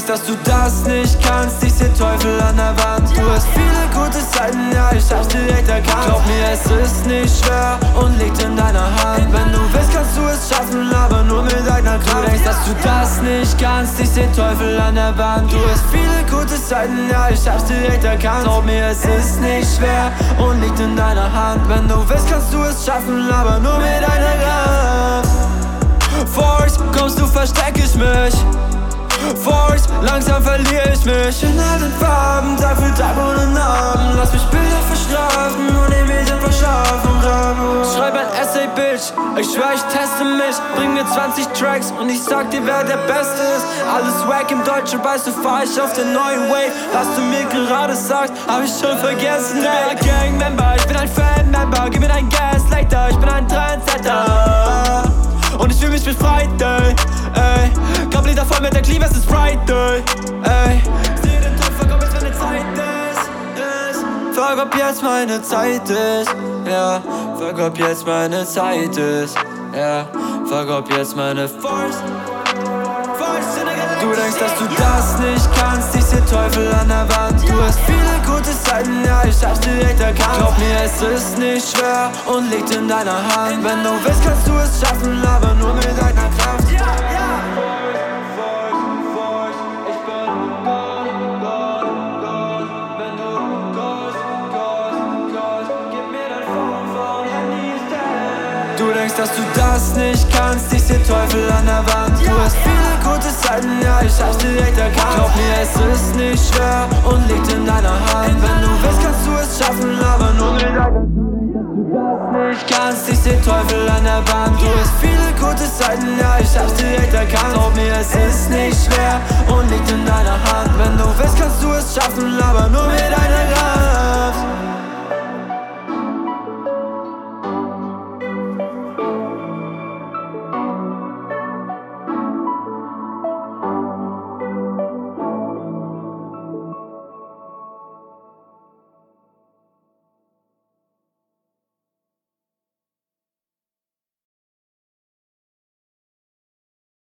denkst, dass du das nicht kannst, ich seh Teufel an der Wand. Du hast viele gute Seiten, ja, ich hab's direkt erkannt. Glaub mir, es ist nicht schwer und liegt in deiner Hand. Wenn du willst, kannst du es schaffen, aber nur mit deiner Kraft. Du denkst, dass du das nicht kannst, ich seh Teufel an der Wand. Du hast viele gute Seiten, ja, ich hab's direkt erkannt. Glaub mir, es ist nicht schwer und liegt in deiner Hand. Wenn du willst, kannst du es schaffen, aber nur mit deiner Kraft. Force, kommst du, versteck ich mich. Force, langsam verliere ich mich in all den Farben, Tag für Tag ohne Namen. Lass mich Bilder verschlafen und den Medien verschaffen. Schreib ein Essay, Bitch, ich schwör, ich teste mich. Bring mir 20 Tracks und ich sag dir, wer der Beste ist. Alles wack im Deutschen, weißt du, fahr ich auf der neuen Wave. Was du mir gerade sagst, hab ich schon vergessen. Ich bin ein Gang-Member, ich bin ein Fan-Member. Gib mir dein Gaslighter, ich bin ein Trendsetter. Und ich fühl mich befreit, ey. Grablieder voll mit der Klima, es ist Friday, ey. Seh den Tod, fuck ob jetzt meine Zeit ist. Fuck ob jetzt meine Zeit ist, ja. Fuck ob jetzt meine Zeit ist, ja. Fuck ob jetzt meine Force. Du denkst, dass du das nicht kannst, ich seh Teufel an der Wand. Du hast viele gute Seiten, ja, ich hab's direkt erkannt. Glaub mir, es ist nicht schwer und liegt in deiner Hand. Wenn du willst, kannst du es schaffen, aber nur mit deiner Kraft. Ja, ja. Du denkst, dass du das nicht kannst, ich seh Teufel an der Wand. Du hast viele gute Seiten, ja, ich hab's direkt erkannt. Glaub mir, es ist nicht schwer und liegt in deiner Hand. Wenn du willst, kannst du es schaffen, aber nur mit deiner Kraft. Nicht kannst, ich seh Teufel an der Wand. Du hast viele gute Seiten, ja, ich hab's direkt erkannt. Glaub mir, es ist nicht schwer und liegt in deiner Hand.